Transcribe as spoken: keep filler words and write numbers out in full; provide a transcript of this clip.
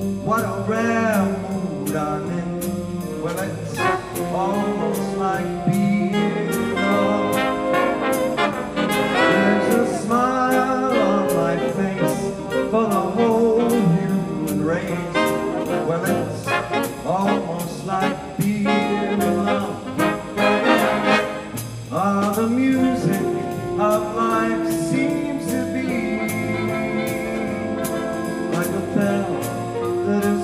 What a rare mood I'm in. Well, it's almost like being alone. There's a smile on my face for the whole human race. Well, it's almost like being alone. Ah, the music of life seems to be like a bell that is